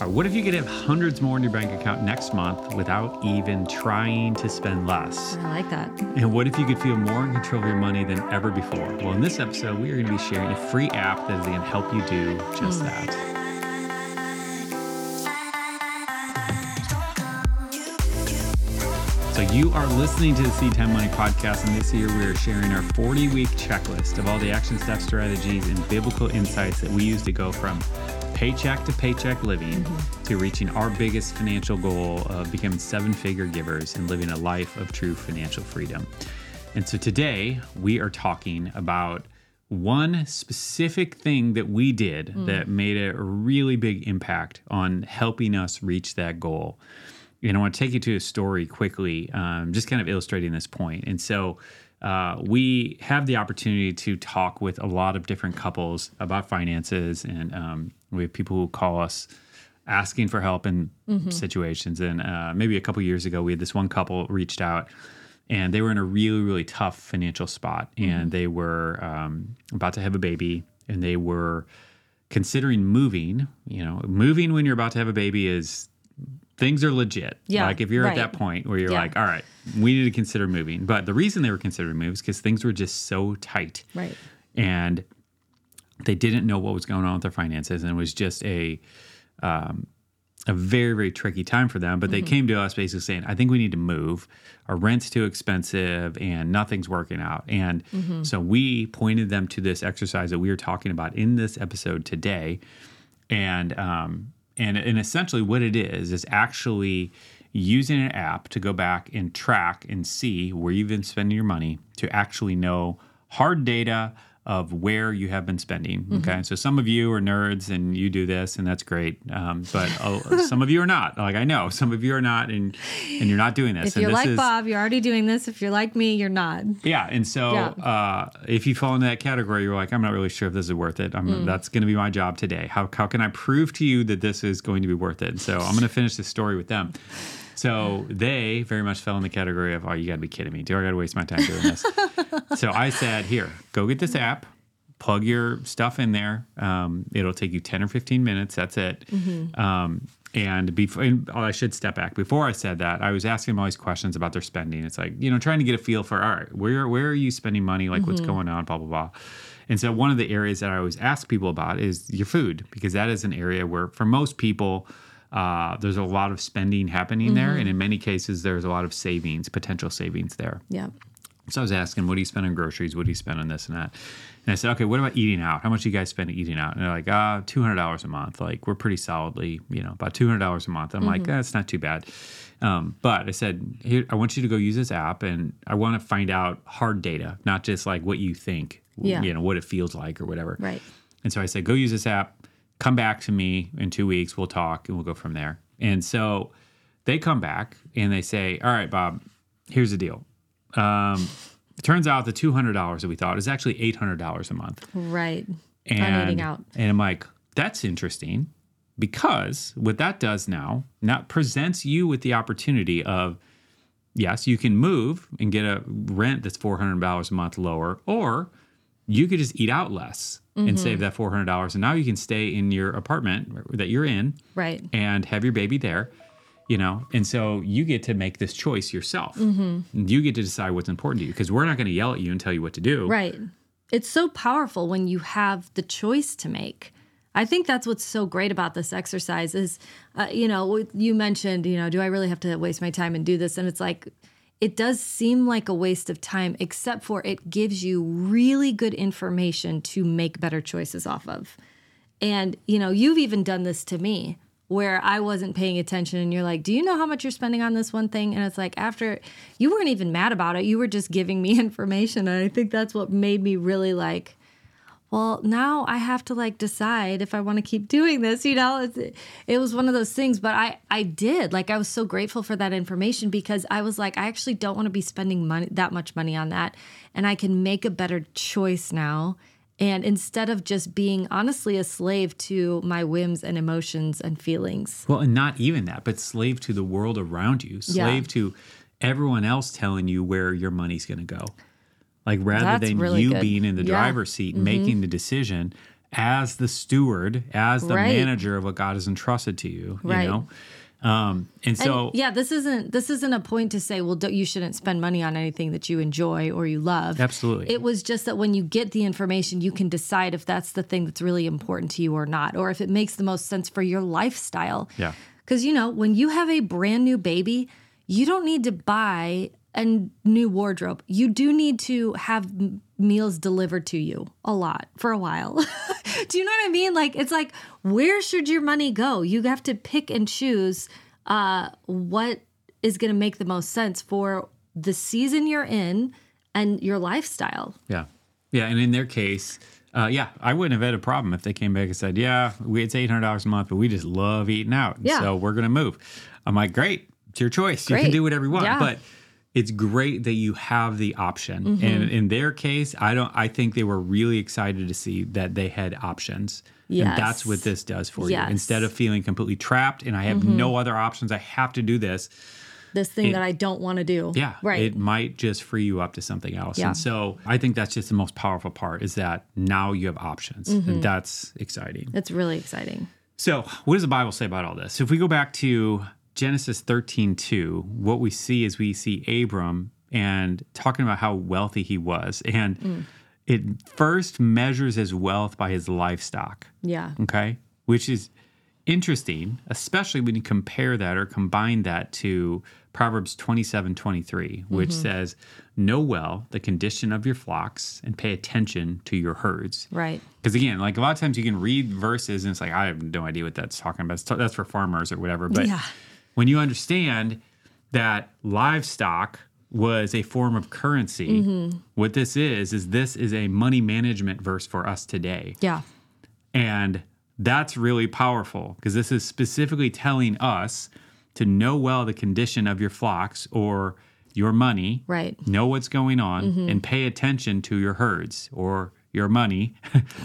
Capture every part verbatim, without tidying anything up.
Or what if you could have hundreds more in your bank account next month without even trying to spend less? I like that. And what if you could feel more in control of your money than ever before? Well, in this episode, we are going to be sharing a free app that is going to help you do just mm. that. So you are listening to the Seed Time Money Podcast, and this year we are sharing our forty-week checklist of all the action steps, strategies, and biblical insights that we use to go from paycheck to paycheck living mm-hmm. to reaching our biggest financial goal of becoming seven-figure givers and living a life of true financial freedom. And so today we are talking about one specific thing that we did mm. that made a really big impact on helping us reach that goal. And I want to take you to a story quickly, um, just kind of illustrating this point. And so uh, we have the opportunity to talk with a lot of different couples about finances, and um, we have people who call us asking for help in mm-hmm. situations. And uh, maybe a couple years ago, we had this one couple reached out, and they were in a really, really tough financial spot. Mm-hmm. And they were um, about to have a baby, and they were considering moving. You know, moving when you're about to have a baby is... things are legit. Yeah, like if you're right. at that point where you're yeah. like, all right, we need to consider moving. But the reason they were considering moves is because things were just so tight. Right. And they didn't know what was going on with their finances. And it was just a um, a very, very tricky time for them. But mm-hmm. they came to us basically saying, I think we need to move. Our rent's too expensive and nothing's working out. And mm-hmm. so we pointed them to this exercise that we were talking about in this episode today. And um And, and essentially what it is, is actually using an app to go back and track and see where you've been spending your money to actually know hard data of where you have been spending, okay? Mm-hmm. So some of you are nerds and you do this, and that's great. Um, but uh, some of you are not. Like I know, some of you are not, and and you're not doing this. If and you're this like is, Bob, you're already doing this. If you're like me, you're not. Yeah, and so yeah. Uh, if you fall into that category, you're like, I'm not really sure if this is worth it. I'm, mm. That's going to be my job today. How how can I prove to you that this is going to be worth it? And so I'm going to finish this story with them. So they very much fell in the category of, oh, you got to be kidding me. Do I got to waste my time doing this? So I said, here, go get this app. Plug your stuff in there. Um, it'll take you ten or fifteen minutes. That's it. Mm-hmm. Um, and before, and I should step back. Before I said that, I was asking them all these questions about their spending. It's like, you know, trying to get a feel for, all right, where where are you spending money? Like, mm-hmm. what's going on? Blah blah blah. And so one of the areas that I always ask people about is your food, because that is an area where, for most people, uh, there's a lot of spending happening mm-hmm. there, and in many cases, there's a lot of savings, potential savings there. Yeah. So I was asking, what do you spend on groceries? What do you spend on this and that? And I said, okay, what about eating out? How much do you guys spend eating out? And they're like, ah, two hundred dollars a month. Like, we're pretty solidly, you know, about two hundred dollars a month. And I'm mm-hmm. like, that's eh, not too bad. Um, but I said, here, I want you to go use this app, and I want to find out hard data, not just like what you think, yeah. you know, what it feels like or whatever. Right. And so I said, go use this app. Come back to me in two weeks. We'll talk, and we'll go from there. And so they come back, and they say, all right, Bob, here's the deal. Um It turns out the two hundred dollars that we thought is actually eight hundred dollars a month. Right. And, on eating out. And I'm like, that's interesting, because what that does now, now presents you with the opportunity of, yes, you can move and get a rent that's four hundred dollars a month lower, or you could just eat out less mm-hmm. and save that four hundred dollars. And now you can stay in your apartment that you're in, right, and have your baby there. You know, and so you get to make this choice yourself. Mm-hmm. You get to decide what's important to you, because we're not going to yell at you and tell you what to do. Right. It's so powerful when you have the choice to make. I think that's what's so great about this exercise is, uh, you know, you mentioned, you know, do I really have to waste my time and do this? And it's like, it does seem like a waste of time, except for it gives you really good information to make better choices off of. And, you know, you've even done this to me, where I wasn't paying attention, and you're like, do you know how much you're spending on this one thing? And it's like, after, you weren't even mad about it. You were just giving me information. And I think that's what made me really like, well, now I have to like decide if I want to keep doing this, you know? It's, it was one of those things, but I, I did. Like, I was so grateful for that information, because I was like, I actually don't want to be spending money, that much money on that. And I can make a better choice now. And instead of just being honestly a slave to my whims and emotions and feelings. Well, and not even that, but slave to the world around you, slave yeah. to everyone else telling you where your money's going to go. Like, rather That's than really you good. being in the yeah. driver's seat, mm-hmm. making the decision, as the steward, as the Right. manager of what God has entrusted to you, Right. you know? Um, and so, And yeah, this isn't this isn't a point to say, well, don't, you shouldn't spend money on anything that you enjoy or you love. absolutely. It was just that when you get the information, you can decide if that's the thing that's really important to you or not, or if it makes the most sense for your lifestyle. Yeah. Because, you know, when you have a brand new baby, you don't need to buy a new wardrobe. You do need to have m- meals delivered to you a lot for a while. Do you know what I mean? Like, it's like, where should your money go? You have to pick and choose uh, what is going to make the most sense for the season you're in and your lifestyle. Yeah. Yeah. And in their case, uh, yeah, I wouldn't have had a problem if they came back and said, yeah, we, it's eight hundred dollars a month, but we just love eating out. Yeah. So we're going to move. I'm like, great. It's your choice. You Great. can do whatever you want. Yeah. But it's great that you have the option. Mm-hmm. And in their case, I don't, I think they were really excited to see that they had options. Yes. And that's what this does for Yes. you. Instead of feeling completely trapped and I have Mm-hmm. no other options, I have to do this. This thing It- that I don't want to do. Yeah, Right. it might just free you up to something else. Yeah. And so I think that's just the most powerful part is that now you have options. Mm-hmm. And that's exciting. It's really exciting. So what does the Bible say about all this? So if we go back to Genesis thirteen two, what we see is we see Abram and talking about how wealthy he was. And Mm. it first measures his wealth by his livestock. Yeah. Okay. Which is interesting, especially when you compare that or combine that to Proverbs twenty-seven twenty-three, which Mm-hmm. says, know well the condition of your flocks and pay attention to your herds. Right. Because again, like a lot of times you can read verses and it's like, I have no idea what that's talking about. It's t- that's for farmers or whatever. But Yeah. when you understand that livestock was a form of currency, Mm-hmm. what this is, is this is a money management verse for us today. Yeah. And that's really powerful because this is specifically telling us to know well the condition of your flocks or your money, Right. know what's going on, and pay attention to your herds or your money.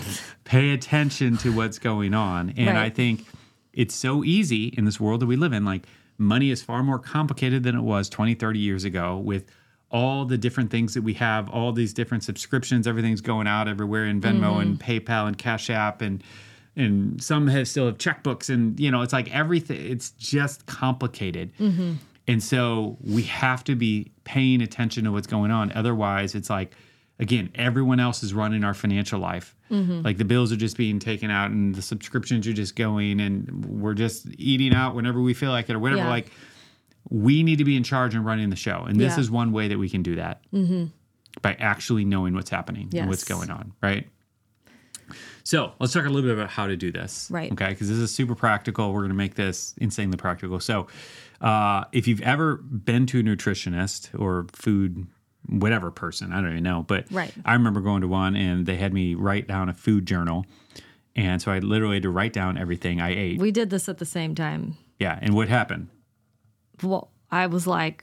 Pay attention to what's going on. And Right. I think it's so easy in this world that we live in. Like money is far more complicated than it was twenty, thirty years ago with all the different things that we have, all these different subscriptions, everything's going out everywhere in Venmo and PayPal and Cash App and and some have still have checkbooks and you know it's like everything it's just complicated. And so we have to be paying attention to what's going on. Otherwise it's like again, everyone else is running our financial life. Like the bills are just being taken out and the subscriptions are just going and we're just eating out whenever we feel like it or whatever. Yeah. Like we need to be in charge and running the show. And this Yeah. is one way that we can do that by actually knowing what's happening and what's Yes. going on, right? So let's talk a little bit about how to do this. Right. Okay. Because this is super practical. We're going to make this insanely practical. So uh, if you've ever been to a nutritionist or food, whatever person, I don't even know. But Right. I remember going to one and they had me write down a food journal. And so I literally had to write down everything I ate. We did this at the same time. Yeah. And what happened? Well, I was like,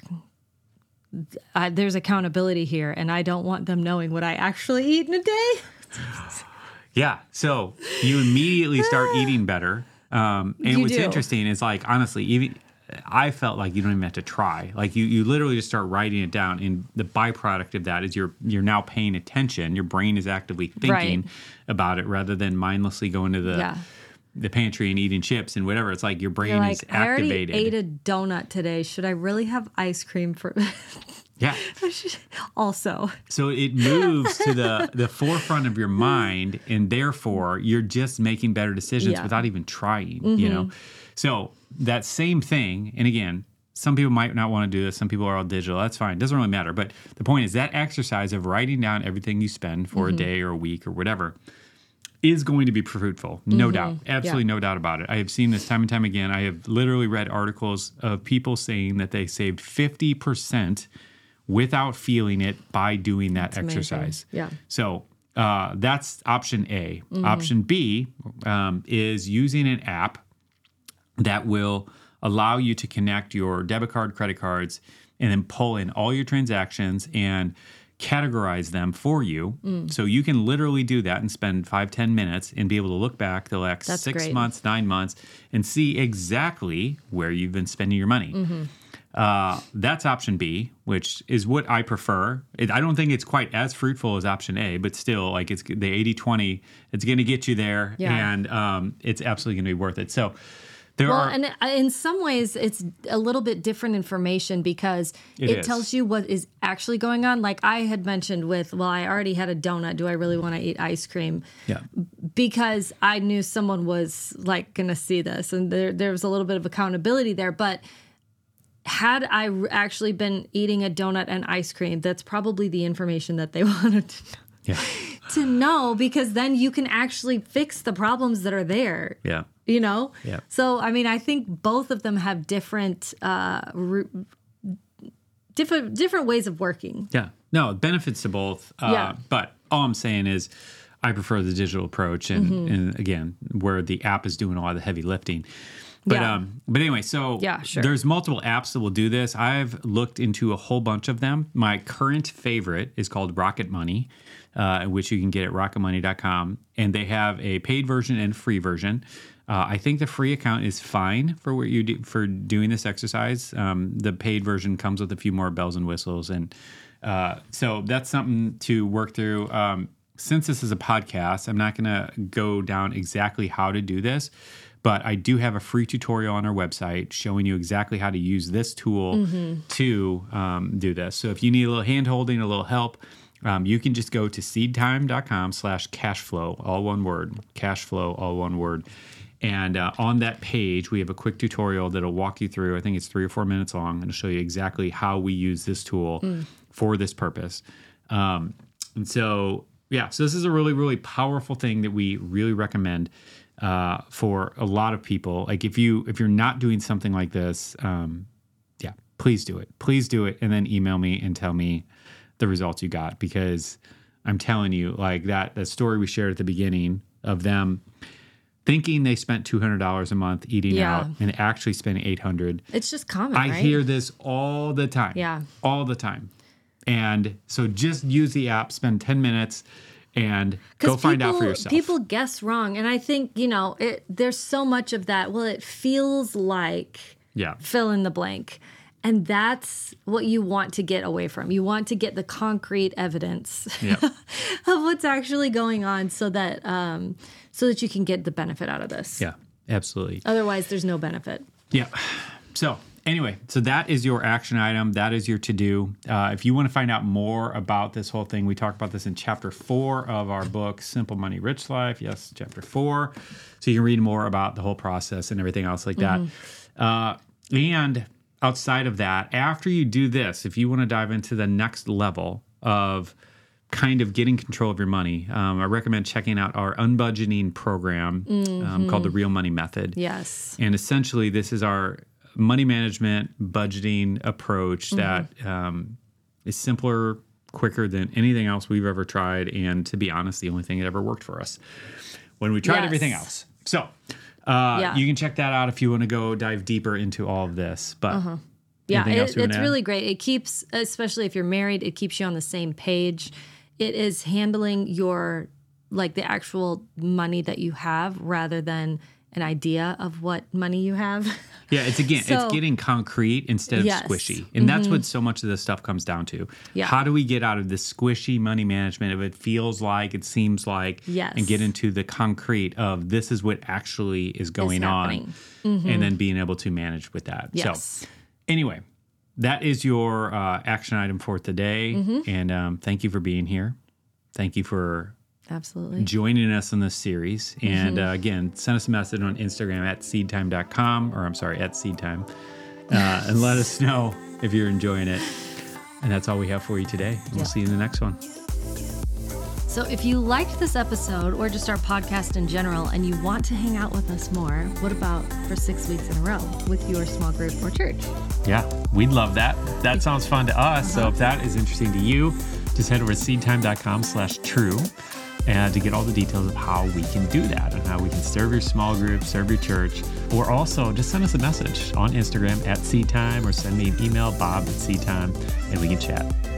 I, there's accountability here, and I don't want them knowing what I actually eat in a day. Yeah. So you immediately start eating better. Um, and You what's do. interesting is like, honestly, even I felt like you don't even have to try. Like you, you literally just start writing it down. And the byproduct of that is you're, you're now paying attention. Your brain is actively thinking Right. about it rather than mindlessly going to the, Yeah. the pantry and eating chips and whatever. It's like your brain You're is like, I already activated. ate a donut today. Should I really have ice cream for? Yeah. Also, So it moves to the, the forefront of your mind, and therefore you're just making better decisions Yeah. without even trying, you know? So that same thing, and again, some people might not want to do this. Some people are all digital. That's fine. Doesn't really matter. But the point is that exercise of writing down everything you spend for a day or a week or whatever is going to be fruitful. No doubt. Absolutely no doubt about it. I have seen this time and time again. I have literally read articles of people saying that they saved fifty percent without feeling it by doing that amazing. exercise. Yeah. So uh, that's option A. Option B um, is using an app that will allow you to connect your debit card, credit cards, and then pull in all your transactions and categorize them for you. So you can literally do that and spend five, ten minutes and be able to look back the last That's six great. months, nine months, and see exactly where you've been spending your money. Uh, that's option B, which is what I prefer. It, I don't think it's quite as fruitful as option A, but still, like it's the eighty twenty, it's going to get you there, Yeah. and um, it's absolutely going to be worth it. So there Well, are... and in some ways, it's a little bit different information because It it, is. tells you what is actually going on. Like I had mentioned with, well, I already had a donut. Do I really want to eat ice cream? Yeah. Because I knew someone was like going to see this, and there there was a little bit of accountability there. But had I r- actually been eating a donut and ice cream, that's probably the information that they wanted to know. Yeah. to know, because then you can actually fix the problems that are there. Yeah. You know? Yeah. So, I mean, I think both of them have different, uh, r- different, different ways of working. Yeah. No, benefits to both. Uh, Yeah. But all I'm saying is I prefer the digital approach. And, Mm-hmm. and again, where the app is doing a lot of the heavy lifting. But Yeah. um, but anyway, so Yeah, sure. there's multiple apps that will do this. I've looked into a whole bunch of them. My current favorite is called Rocket Money, uh, which you can get at rocket money dot com. And they have a paid version and free version. Uh, I think the free account is fine for what you do for doing this exercise. Um, the paid version comes with a few more bells and whistles, and uh, so that's something to work through. Um, since this is a podcast, I'm not going to go down exactly how to do this, but I do have a free tutorial on our website showing you exactly how to use this tool Mm-hmm. to um, do this. So if you need a little hand holding, a little help, um, you can just go to seedtime dot com slash cashflow, all one word, cashflow, all one word. And uh, on that page, we have a quick tutorial that'll walk you through. I think it's three or four minutes long, and it'll show you exactly how we use this tool Mm. for this purpose. Um, and so, yeah, so this is a really, really powerful thing that we really recommend uh, for a lot of people. Like if you if you're not doing something like this, um, yeah, please do it. Please do it, and then email me and tell me the results you got, because I'm telling you, like that that story we shared at the beginning of them thinking they spent two hundred dollars a month eating Yeah. out and actually spending eight hundred dollars. It's just common, I right? hear this all the time. Yeah. All the time. And so just use the app, spend ten minutes, and go find out for people- yourself. People guess wrong. And I think, you know, it, there's so much of that. Well, it feels like yeah. fill in the blank. And that's what you want to get away from. You want to get the concrete evidence Yep. of what's actually going on, so that um, so that you can get the benefit out of this. Yeah, absolutely. Otherwise, there's no benefit. Yeah. So anyway, so that is your action item. That is your to-do. Uh, if you want to find out more about this whole thing, we talked about this in chapter four of our book, Simple Money, Rich Life. Yes, chapter four. So you can read more about the whole process and everything else like that. Uh, and outside of that, after you do this, if you want to dive into the next level of kind of getting control of your money, um, I recommend checking out our unbudgeting program um, called the Real Money Method. Yes. And essentially, this is our money management budgeting approach that um, is simpler, quicker than anything else we've ever tried. And to be honest, the only thing that ever worked for us when we tried Yes. everything else. So uh, Yeah. you can check that out if you want to go dive deeper into all of this. But Yeah, anything else it, you wanna it's add? really great. It keeps, especially if you're married, it keeps you on the same page. It is handling your, like the actual money that you have rather than an idea of what money you have. Yeah, it's again, So- it's getting concrete instead of Yes. squishy. And that's what so much of this stuff comes down to. Yeah. How do we get out of this squishy money management if it feels like, it seems like, Yes. and get into the concrete of this is what actually is going on, happening. and then being able to manage with that. Yes. So anyway, that is your uh, action item for today. And um, thank you for being here. Thank you for Absolutely. joining us in this series. And uh, again, send us a message on Instagram at seedtime dot com, or I'm sorry, at seedtime, uh, and let us know if you're enjoying it. And that's all we have for you today. We'll see you in the next one. So if you liked this episode or just our podcast in general and you want to hang out with us more, what about for six weeks in a row with your small group or church? Yeah, we'd love that. That sounds fun to us. So if that is interesting to you, just head over to seedtime dot com slash true and to get all the details of how we can do that and how we can serve your small group, serve your church, or also just send us a message on Instagram at seedtime, or send me an email, bob at seedtime, and we can chat.